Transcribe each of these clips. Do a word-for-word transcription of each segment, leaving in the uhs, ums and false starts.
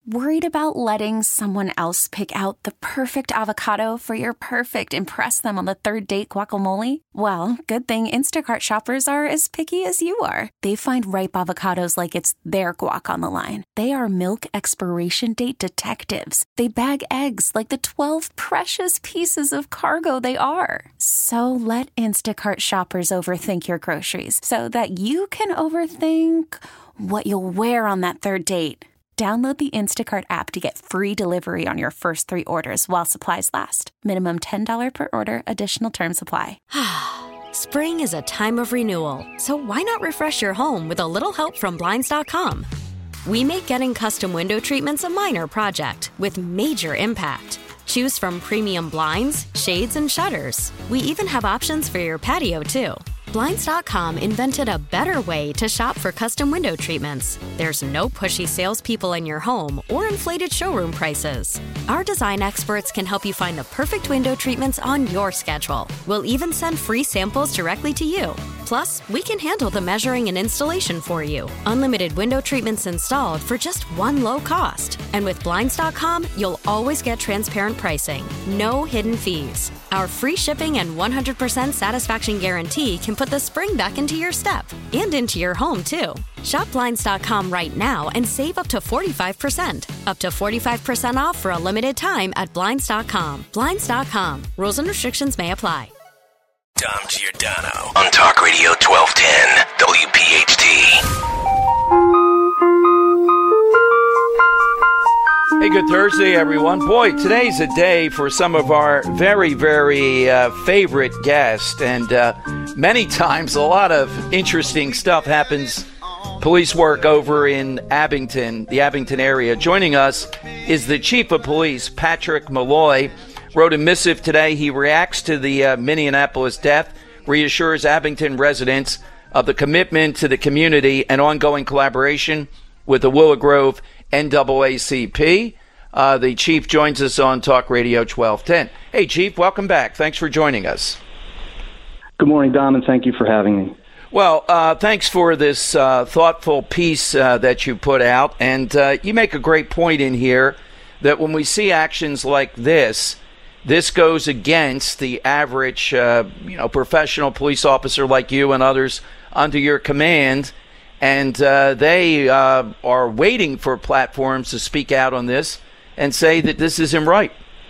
Worried about letting someone else pick out the perfect avocado for your perfect impress them on the third date guacamole? Well, good thing Instacart shoppers are as picky as you are. They find ripe avocados like it's their guac on the line. They are milk expiration date detectives. They bag eggs like the twelve precious pieces of cargo they are. So let Instacart shoppers overthink your groceries so that you can overthink what you'll wear on that third date. Download the Instacart app to get free delivery on your first three orders while supplies last. Minimum ten dollars per order. Additional terms apply. Spring is a time of renewal, so why not refresh your home with a little help from Blinds dot com? We make getting custom window treatments a minor project with major impact. Choose from premium blinds, shades, and shutters. We even have options for your patio, too. Blinds dot com invented a better way to shop for custom window treatments. There's no pushy salespeople in your home or inflated showroom prices. Our design experts can help you find the perfect window treatments on your schedule. We'll even send free samples directly to you. Plus, we can handle the measuring and installation for you. Unlimited window treatments installed for just one low cost. And with Blinds dot com, you'll always get transparent pricing. No hidden fees. Our free shipping and one hundred percent satisfaction guarantee can put the spring back into your step and into your home, too. Shop Blinds dot com right now and save up to forty-five percent. Up to forty-five percent off for a limited time at Blinds dot com. Blinds dot com. Rules and restrictions may apply. Dom Giordano on Talk Radio twelve ten W P H T. Hey, good Thursday, everyone. Boy, today's a day for some of our very, very uh, favorite guests. And uh, many times, a lot of interesting stuff happens. Police work over in Abington, the Abington area. Joining us is the Chief of Police, Patrick Malloy. Wrote a missive today. He reacts to the uh, Minneapolis death, reassures Abington residents of the commitment to the community and ongoing collaboration with the Willow Grove N double A C P. Uh, the Chief joins us on Talk Radio twelve ten. Hey, Chief, welcome back. Thanks for joining us. Good morning, Dom, and thank you for having me. Well, uh, thanks for this uh, thoughtful piece uh, that you put out. And uh, you make a great point in here that when we see actions like this, this goes against the average, uh, you know, professional police officer like you and others under your command, and uh, they uh, are waiting for platforms to speak out on this and say that this isn't right.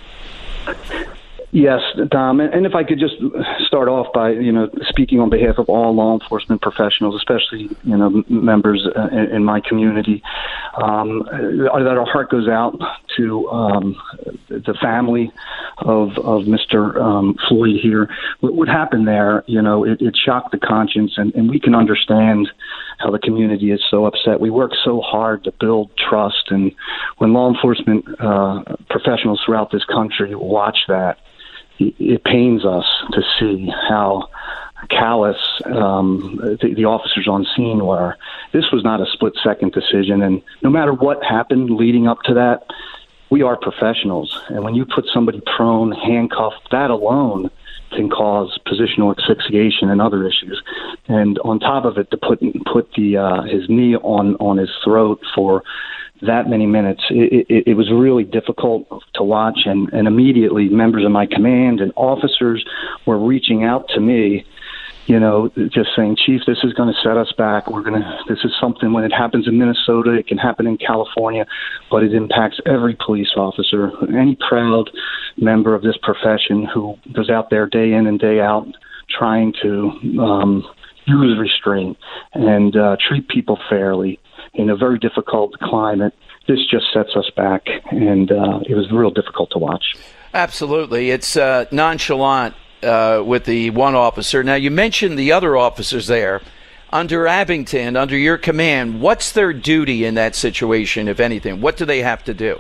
Yes, Tom, and if I could just start off by, you know, speaking on behalf of all law enforcement professionals, especially, you know, members uh, in my community, um, that our heart goes out to um, the family of of Mister Um, Floyd here. What, what happened there, you know, it, it shocked the conscience, and, and we can understand how the community is so upset. We work so hard to build trust, and when law enforcement uh, professionals throughout this country watch that, it pains us to see how callous um, the, the officers on scene were. This was not a split-second decision, and no matter what happened leading up to that, we are professionals. And when you put somebody prone, handcuffed, that alone can cause positional asphyxiation and other issues. And on top of it, to put put the uh, his knee on, on his throat for that many minutes, it, it, it was really difficult to watch, and, and immediately members of my command and officers were reaching out to me, you know, just saying, Chief, this is going to set us back. We're going to, this is something, when it happens in Minnesota, it can happen in California, but it impacts every police officer, any proud member of this profession who goes out there day in and day out trying to um, use restraint and uh, treat people fairly in a very difficult climate. This just sets us back, and uh, it was real difficult to watch. Absolutely. It's uh, nonchalant uh, with the one officer. Now, you mentioned the other officers there. Under Abington, under your command, what's their duty in that situation, if anything? What do they have to do?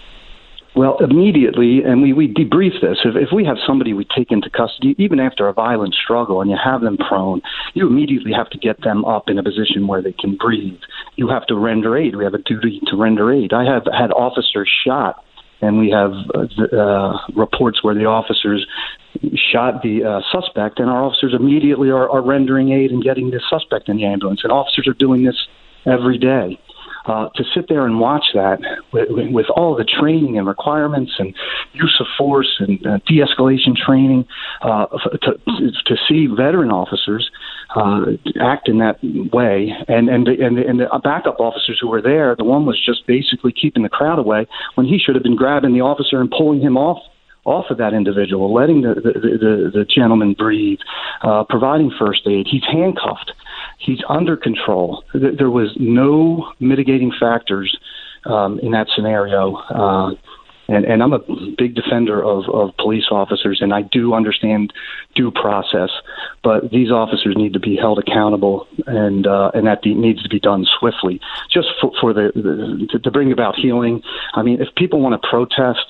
Well, immediately, and we, we debrief this, if, if we have somebody we take into custody, even after a violent struggle, and you have them prone, you immediately have to get them up in a position where they can breathe. You have to render aid. We have a duty to render aid. I have had officers shot, and we have uh, uh, reports where the officers shot the uh, suspect, and our officers immediately are, are rendering aid and getting the suspect in the ambulance. And officers are doing this every day. uh, to sit there and watch that with, with all the training and requirements and use of force and uh, de-escalation training, uh, to, to see veteran officers uh, act in that way, and and the, and, the, and the backup officers who were there, the one was just basically keeping the crowd away when he should have been grabbing the officer and pulling him off off of that individual, letting the, the, the, the gentleman breathe, uh, providing first aid. He's handcuffed. He's under control. There was no mitigating factors um, in that scenario. Uh, and, and I'm a big defender of, of police officers, and I do understand due process, but these officers need to be held accountable, and uh, and that de- needs to be done swiftly, just for, for the, the to, to bring about healing. I mean, if people want to protest,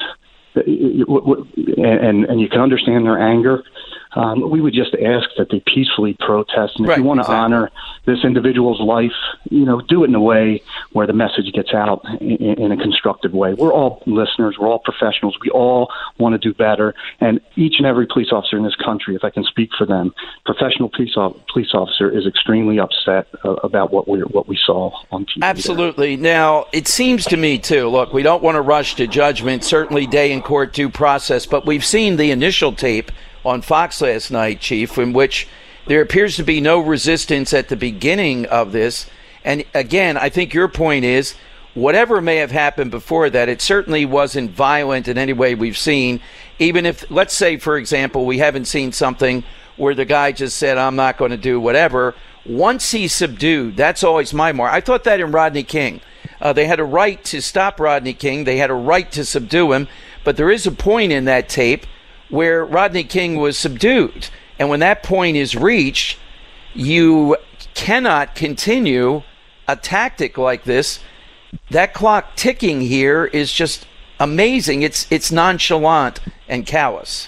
and and you can understand their anger, um, we would just ask that they peacefully protest. And if right, you want to exactly. honor this individual's life, you know, do it in a way where the message gets out in, in a constructive way. We're all listeners. We're all professionals. We all want to do better. And each and every police officer in this country, if I can speak for them, professional police police officer is extremely upset uh, about what we what we saw on T V. Absolutely. There. Now, it seems to me, too, look, we don't want to rush to judgment, certainly day in court due process, but we've seen the initial tape on Fox last night, Chief, in which there appears to be no resistance at the beginning of this. And again, I think your point is, whatever may have happened before that, it certainly wasn't violent in any way we've seen. Even if, let's say, for example, we haven't seen something where the guy just said, I'm not going to do whatever. Once he's subdued, that's always my mark. I thought that in Rodney King. Uh, they had a right to stop Rodney King. They had a right to subdue him. But there is a point in that tape where Rodney King was subdued. And when that point is reached, you cannot continue a tactic like this. That clock ticking here is just amazing. It's it's nonchalant and callous.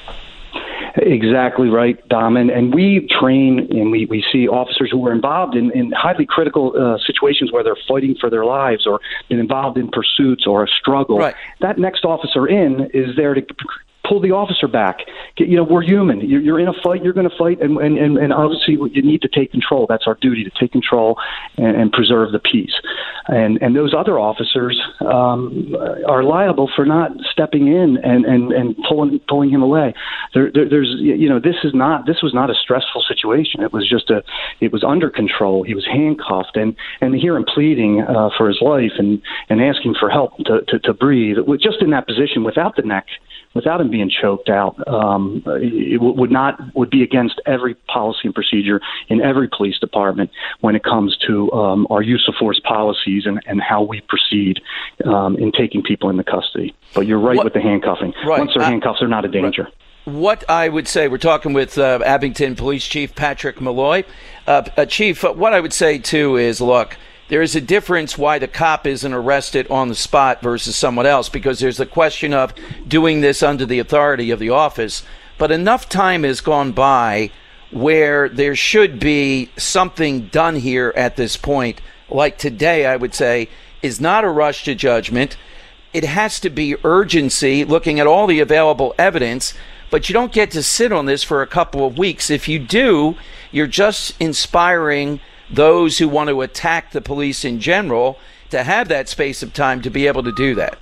Exactly right, Dom. And, and we train and we, we see officers who are involved in, in highly critical uh, situations where they're fighting for their lives or been involved in pursuits or a struggle. Right. That next officer in is there to pull the officer back. You know, we're human. You're, you're in a fight. You're going to fight, and, and, and obviously you need to take control. That's our duty, to take control and, and preserve the peace. And and those other officers um, are liable for not stepping in and, and, and pulling pulling him away. There, there, there's you know this is not this was not a stressful situation. It was just a it was under control. He was handcuffed, and and to hear him pleading uh, for his life and, and asking for help to, to, to breathe, just in that position without the neck. Without him being choked out, um, it w- would not would be against every policy and procedure in every police department when it comes to um, our use of force policies and, and how we proceed um, in taking people into custody. But you're right what, with the handcuffing. Right. Once they're handcuffed, they're not a danger. Right. What I would say, we're talking with uh, Abington Police Chief Patrick Malloy. Uh, uh, Chief, what I would say, too, is, look, there is a difference why the cop isn't arrested on the spot versus someone else, because there's the question of doing this under the authority of the office. But enough time has gone by where there should be something done here at this point. Like today, I would say, is not a rush to judgment. It has to be urgency, looking at all the available evidence. But you don't get to sit on this for a couple of weeks. If you do, you're just inspiring those who want to attack the police in general to have that space of time to be able to do that.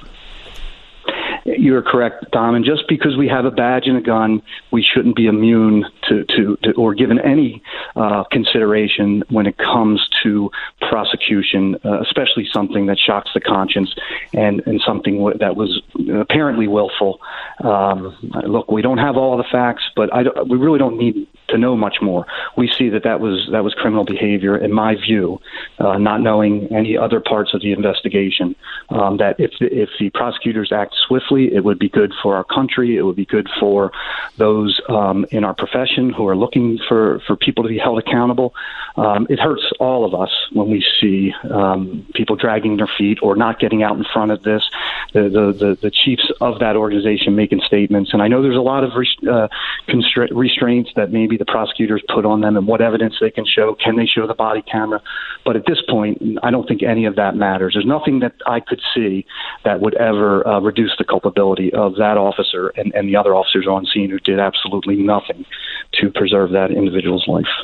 You're correct, Tom. And just because we have a badge and a gun, we shouldn't be immune to, to, to or given any uh, consideration when it comes to prosecution, uh, especially something that shocks the conscience and, and something w- that was apparently willful. Um, look, we don't have all the facts, but I we really don't need to know much more. We see that that was that was criminal behavior, in my view, uh, not knowing any other parts of the investigation. Um, that if the, if the prosecutors act swiftly, it would be good for our country. It would be good for those um, in our profession who are looking for, for people to be held accountable. Um, it hurts all of us when we see um, people dragging their feet or not getting out in front of this. The, the, the, the chiefs of that organization making statements. And I know there's a lot of rest- uh, constra- restraints that maybe the prosecutors put on them and what evidence they can show. Can they show the body camera? But at this point, I don't think any of that matters. There's nothing that I could see that would ever uh, reduce the culpability of that officer and, and the other officers on scene who did absolutely nothing to preserve that individual's life.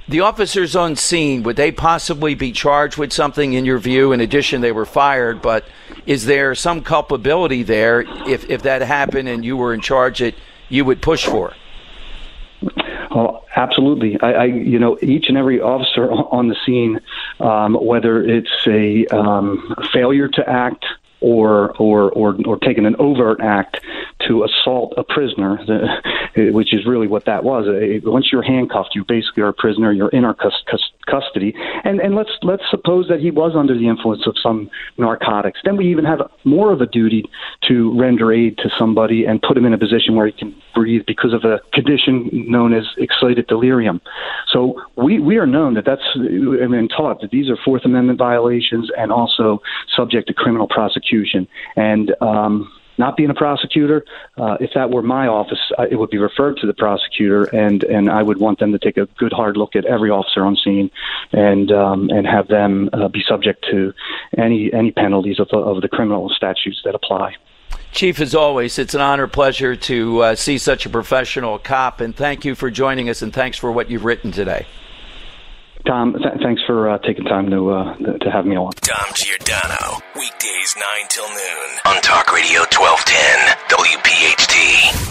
The officers on scene, would they possibly be charged with something in your view? In addition, they were fired, but is there some culpability there if, if that happened and you were in charge that you would push for? Oh, absolutely. I, I, you know, each and every officer on the scene, um, whether it's a um, failure to act or, or, or, or taking an overt act to assault a prisoner, which is really what that was. Once you're handcuffed, you basically are a prisoner. You're in our cus- cus- custody. And, and let's let's suppose that he was under the influence of some narcotics. Then we even have more of a duty to render aid to somebody and put him in a position where he can breathe because of a condition known as excited delirium. So we, we are known that that's, I mean, taught that these are Fourth Amendment violations and also subject to criminal prosecution. And um, not being a prosecutor, uh, if that were my office, uh, it would be referred to the prosecutor, and, and I would want them to take a good hard look at every officer on scene and um, and have them uh, be subject to any any penalties of the, of the criminal statutes that apply. Chief, as always, it's an honor, pleasure to uh, see such a professional cop, and thank you for joining us, and thanks for what you've written today. Tom, th- thanks for uh, taking time to uh, to have me on. Dom Giordano, weekdays nine till noon on Talk Radio twelve ten W P H T.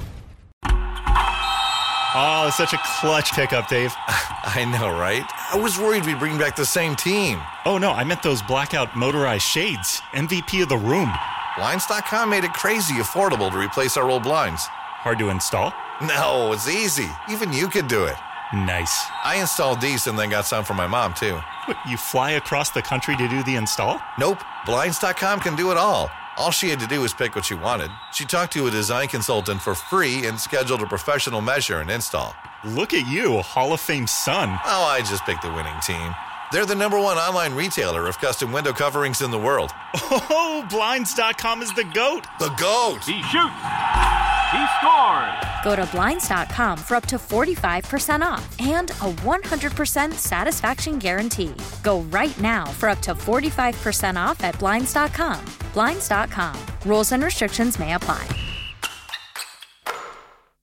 Oh, such a clutch pickup, Dave. I know, right? I was worried we'd bring back the same team. Oh, no, I meant those blackout motorized shades. M V P of the room. Blinds dot com made it crazy affordable to replace our old blinds. Hard to install? No, it's easy. Even you could do it. Nice. I installed these and then got some for my mom, too. What, you fly across the country to do the install? Nope. Blinds dot com can do it all. All she had to do was pick what she wanted. She talked to a design consultant for free and scheduled a professional measure and install. Look at you, a Hall of Fame son. Oh, I just picked the winning team. They're the number one online retailer of custom window coverings in the world. Oh, Blinds dot com is the GOAT. The GOAT! He shoots! He scores! Go to Blinds dot com for up to forty-five percent off and a one hundred percent satisfaction guarantee. Go right now for up to forty-five percent off at Blinds dot com. Blinds dot com. Rules and restrictions may apply.